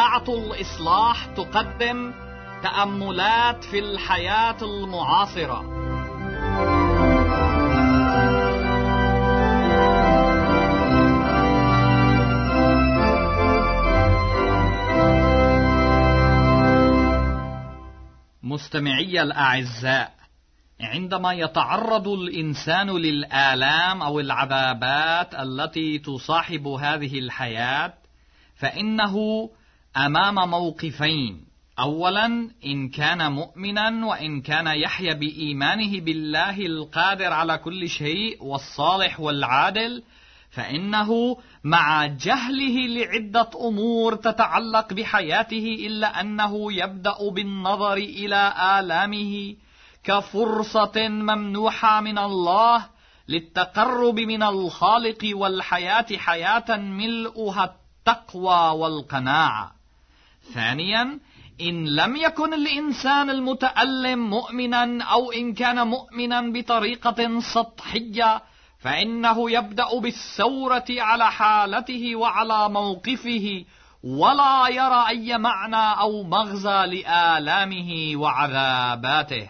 إذاعة الإصلاح تقدم تأملات في الحياة المعاصرة. مستمعي الأعزاء، عندما يتعرض الإنسان للآلام أو العذابات التي تصاحب هذه الحياة، فإنه أمام موقفين: أولا، إن كان مؤمنا وإن كان يحيا بإيمانه بالله القادر على كل شيء والصالح والعادل، فإنه مع جهله لعدة أمور تتعلق بحياته إلا أنه يبدأ بالنظر إلى آلامه كفرصة ممنوحة من الله للتقرب من الخالق والحياة حياة ملؤها التقوى والقناعة. ثانيا، إن لم يكن الإنسان المتألم مؤمنا أو إن كان مؤمنا بطريقة سطحية، فإنه يبدأ بالثورة على حالته وعلى موقفه، ولا يرى أي معنى أو مغزى لآلامه وعذاباته.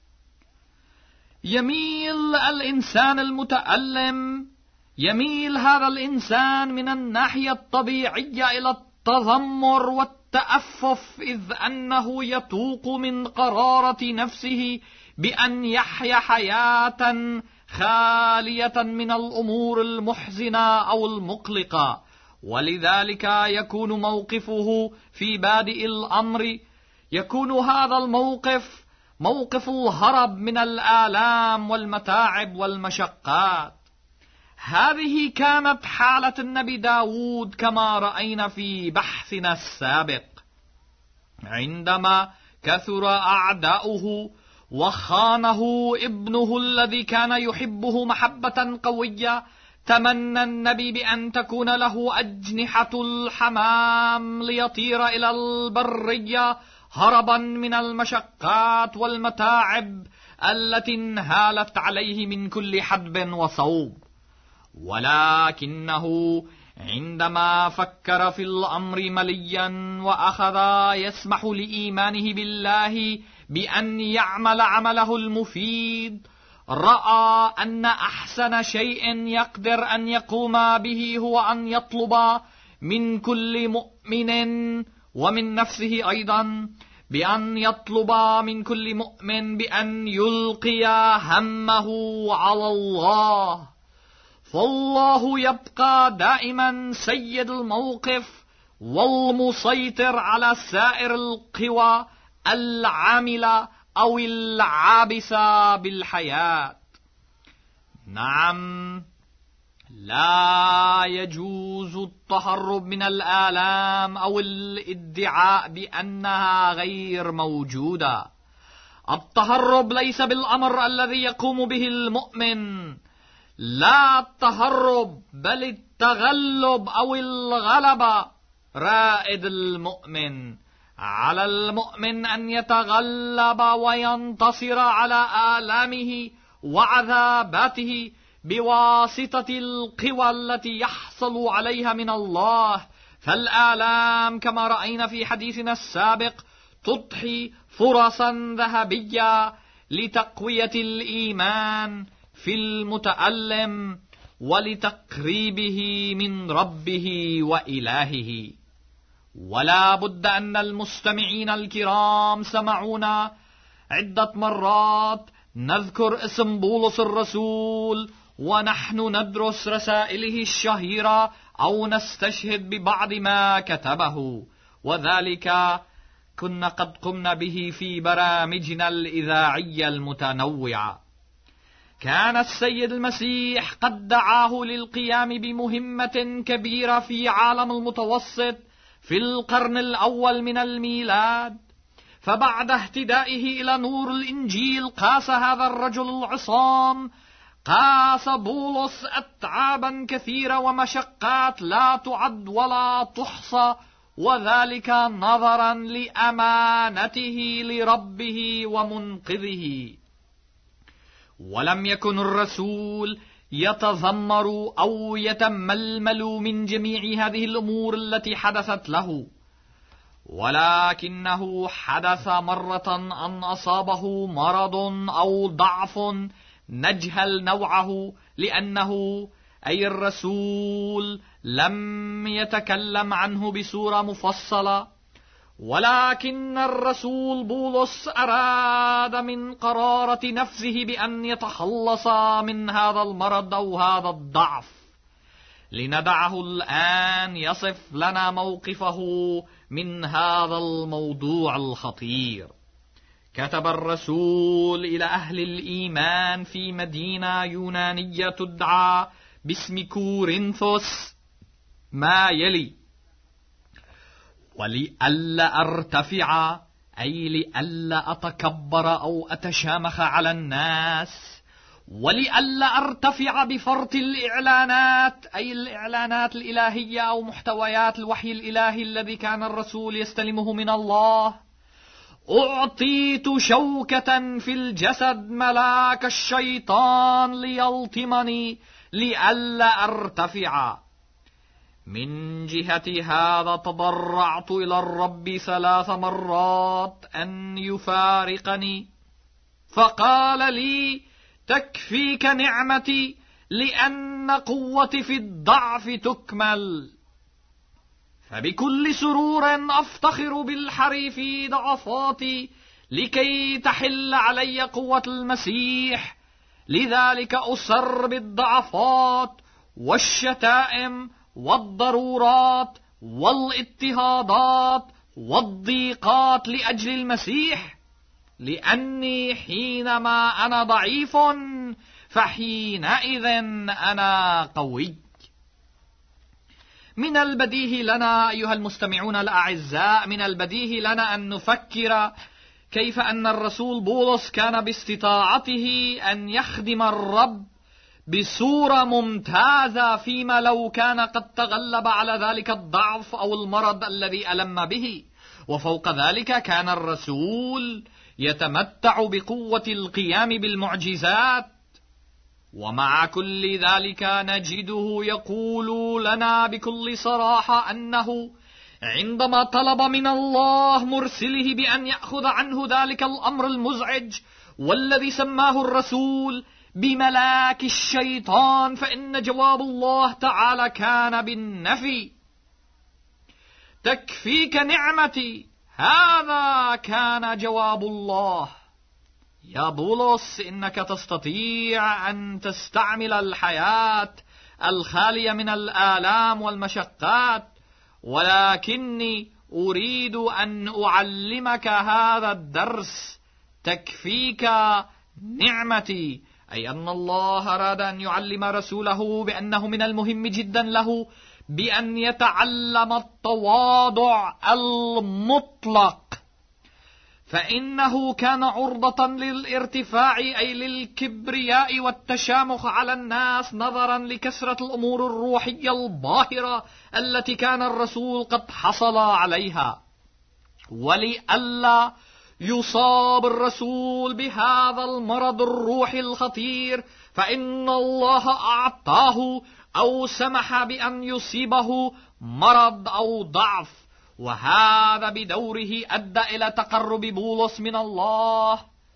يميل الإنسان المتألم، يميل هذا الإنسان من الناحية الطبيعية إلى التذمر والتأفف، إذ أنه يتوق من قرارة نفسه بأن يحيا حياة خالية من الأمور المحزنة أو المقلقة، ولذلك يكون موقفه في بادئ الأمر يكون هذا الموقف موقف الهرب من الآلام والمتاعب والمشقات. هذه كانت حالة النبي داود كما رأينا في بحثنا السابق. عندما كثر أعداؤه وخانه ابنه الذي كان يحبه محبة قوية، تمنى النبي بأن تكون له أجنحة الحمام ليطير إلى البرية هربا من المشقات والمتاعب التي انهالت عليه من كل حدب وصوب. ولكنه عندما فكر في الأمر مليا وأخذ يسمح لإيمانه بالله بأن يعمل عمله المفيد، رأى أن أحسن شيء يقدر أن يقوم به هو أن يطلب من كل مؤمن ومن نفسه أيضا بأن يطلب من كل مؤمن بأن يلقي همه على الله، فالله يبقى دائما سيد الموقف والمسيطر على سائر القوى العاملة أو العابسة بالحياة. نعم، لا يجوز التهرب من الآلام أو الادعاء بأنها غير موجودة. التهرب ليس بالأمر الذي يقوم به المؤمن، لا التهرب بل التغلب أو الغلبة رائد المؤمن. على المؤمن أن يتغلب وينتصر على آلامه وعذاباته بواسطة القوى التي يحصل عليها من الله. فالآلام كما رأينا في حديثنا السابق تضحي فرصا ذهبية لتقوية الإيمان في المتألم ولتقريبه من ربه وإلهه. ولا بد أن المستمعين الكرام سمعونا عدة مرات نذكر اسم بولس الرسول ونحن ندرس رسائله الشهيرة أو نستشهد ببعض ما كتبه، وذلك كنا قد قمنا به في برامجنا الإذاعية المتنوعة. كان السيد المسيح قد دعاه للقيام بمهمة كبيرة في عالم المتوسط في القرن الأول من الميلاد، فبعد اهتدائه إلى نور الإنجيل قاس هذا الرجل العصام، قاس بولس أتعابا كثيرة ومشقات لا تعد ولا تحصى، وذلك نظرا لأمانته لربه ومنقذه. ولم يكن الرسول يتذمر أو يتململ من جميع هذه الأمور التي حدثت له، ولكنه حدث مرة أن أصابه مرض أو ضعف نجهل نوعه، لأنه أي الرسول لم يتكلم عنه بصورة مفصلة، ولكن الرسول بولس أراد من قرارة نفسه بأن يتخلص من هذا المرض أو هذا الضعف. لندعه الآن يصف لنا موقفه من هذا الموضوع الخطير. كتب الرسول إلى أهل الإيمان في مدينة يونانية تدعى باسم كورنثوس ما يلي: ولئلا أرتفع، أي لئلا أتكبر أو أتشامخ على الناس، ولئلا أرتفع بفرط الإعلانات، أي الإعلانات الإلهية أو محتويات الوحي الإلهي الذي كان الرسول يستلمه من الله. أعطيت شوكة في الجسد ملاك الشيطان ليلطمني لئلا أرتفع. من جهة هذا تضرعت إلى الرب 3 مرات أن يفارقني، فقال لي: تكفيك نعمتي، لأن قوتي في الضعف تكمل. فبكل سرور أفتخر بالحري في ضعفاتي، لكي تحل علي قوة المسيح. لذلك أسر بالضعفات والشتائم والضرورات والاضطهادات والضيقات لأجل المسيح، لأني حينما أنا ضعيف فحينئذ أنا قوي. من البديهي لنا أيها المستمعون الأعزاء، من البديهي لنا أن نفكر كيف أن الرسول بولس كان باستطاعته أن يخدم الرب بصورة ممتازة، فيما لو كان قد تغلب على ذلك الضعف أو المرض الذي ألم به. وفوق ذلك كان الرسول يتمتع بقوة القيام بالمعجزات. ومع كل ذلك نجده يقول لنا بكل صراحة أنه عندما طلب من الله مرسله بأن يأخذ عنه ذلك الأمر المزعج والذي سماه الرسول بملاك الشيطان، فإن جواب الله تعالى كان بالنفي. تكفيك نعمتي، هذا كان جواب الله. يا بولس، إنك تستطيع أن تستعمل الحياة الخالية من الآلام والمشقات، ولكني أريد أن أعلمك هذا الدرس: تكفيك نعمتي، أي أن الله أراد أن يعلم رسوله بأنه من المهم جدا له بأن يتعلم التواضع المطلق، فإنه كان عرضة للارتفاع، أي للكبرياء والتشامخ على الناس، نظرا لكثرة الأمور الروحية الباهرة التي كان الرسول قد حصل عليها. ولئلا يصاب الرسول بهذا المرض الروحي الخطير، فإن الله أعطاه أو سمح بأن يصيبه مرض أو ضعف، وهذا بدوره أدى إلى تقرب بولس من الله.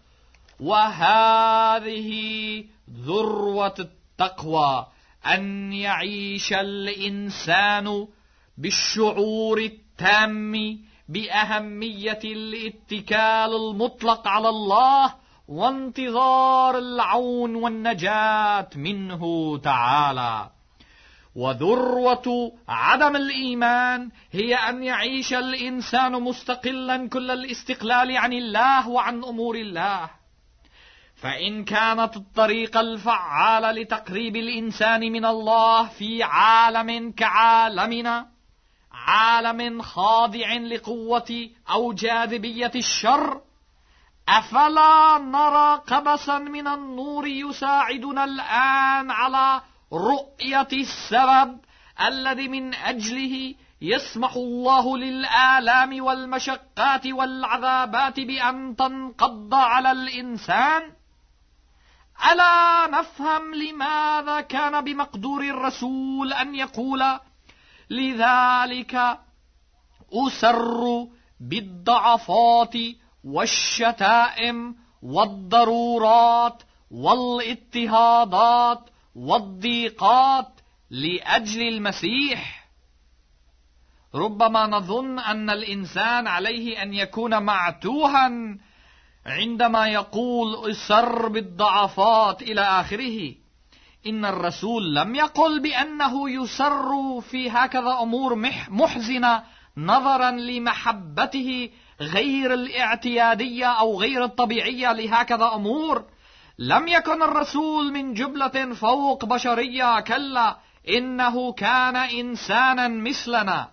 وهذه ذروة التقوى، أن يعيش الإنسان بالشعور التام بأهمية الاتكال المطلق على الله وانتظار العون والنجاة منه تعالى. وذروة عدم الإيمان هي أن يعيش الإنسان مستقلا كل الاستقلال عن الله وعن أمور الله. فإن كانت الطريقة الفعالة لتقريب الإنسان من الله في عالم كعالمنا، عالم خاضع لقوة أو جاذبية الشر، أفلا نرى قبسا من النور يساعدنا الآن على رؤية السبب الذي من أجله يسمح الله للآلام والمشقات والعذابات بأن تنقض على الإنسان؟ ألا نفهم لماذا كان بمقدور الرسول أن يقول: لذلك أسر بالضعفات والشتائم والضرورات والاضطهادات والضيقات لأجل المسيح. ربما نظن أن الإنسان عليه أن يكون معتوها عندما يقول أسر بالضعفات إلى آخره. إن الرسول لم يقل بأنه يسر في هكذا أمور محزنة نظرا لمحبته غير الاعتيادية أو غير الطبيعية لهكذا أمور. لم يكن الرسول من جبلة فوق بشرية، كلا، إنه كان إنسانا مثلنا،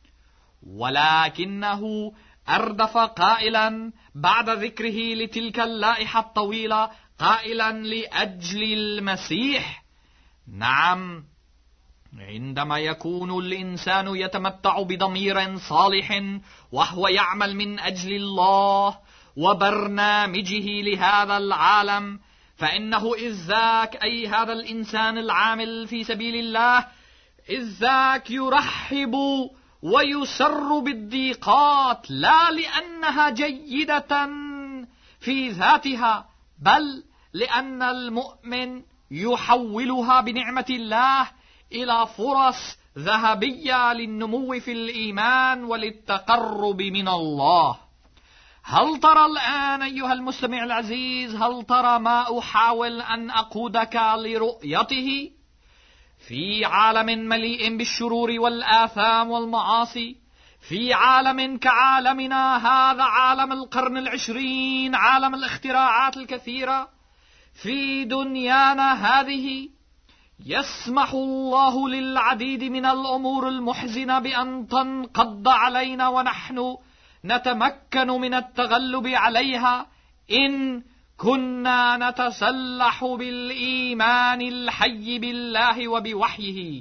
ولكنه أردف قائلا بعد ذكره لتلك اللائحة الطويلة قائلا لأجل المسيح. نعم، عندما يكون الإنسان يتمتع بضمير صالح وهو يعمل من أجل الله وبرنامجه لهذا العالم، فإنه إذ ذاك، أي هذا الإنسان العامل في سبيل الله، إذ ذاك يرحب ويسر بالضيقات، لا لأنها جيدة في ذاتها، بل لأن المؤمن يحولها بنعمة الله إلى فرص ذهبية للنمو في الإيمان وللتقرب من الله. هل ترى الآن أيها المستمع العزيز، هل ترى ما أحاول أن أقودك لرؤيته؟ في عالم مليء بالشرور والآثام والمعاصي، في عالم كعالمنا هذا، عالم القرن العشرين، عالم الاختراعات الكثيرة، في دنيانا هذه يسمح الله للعديد من الأمور المحزنة بأن تنقض علينا، ونحن نتمكن من التغلب عليها إن كنا نتسلح بالإيمان الحي بالله وبوحيه.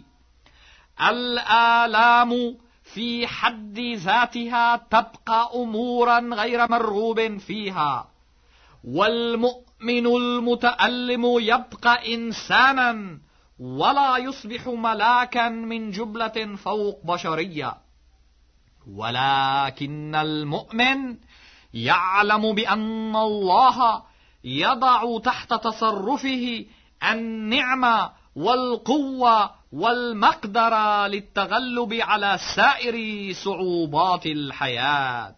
الآلام في حد ذاتها تبقى أمورا غير مرغوب فيها، والمؤمن المتألم يبقى إنسانا ولا يصبح ملاكا من جبلة فوق بشرية. ولكن المؤمن يعلم بأن الله يضع تحت تصرفه النعمة والقوة والمقدرة للتغلب على سائر صعوبات الحياة.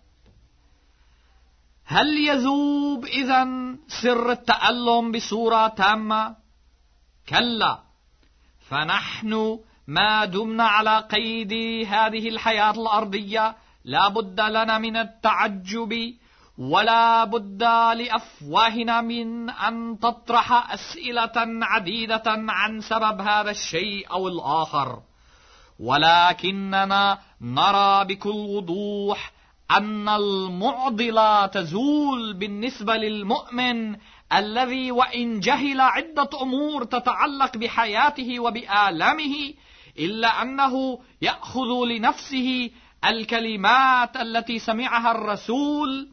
هل يذوب إذن سر التألم بصورة تامة؟ كلا، فنحن ما دمنا على قيد هذه الحياة الأرضية لا بد لنا من التعجب، ولا بد لأفواهنا من أن تطرح أسئلة عديدة عن سبب هذا الشيء أو الآخر. ولكننا نرى بكل وضوح أن المعضلة تزول بالنسبة للمؤمن الذي وإن جهل عدة أمور تتعلق بحياته وبآلامه، إلا أنه يأخذ لنفسه الكلمات التي سمعها الرسول: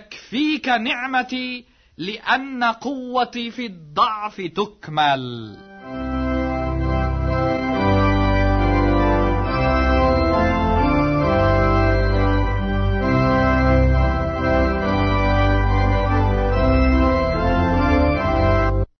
تكفيك نعمتي لأن قوتي في الضعف تكمل.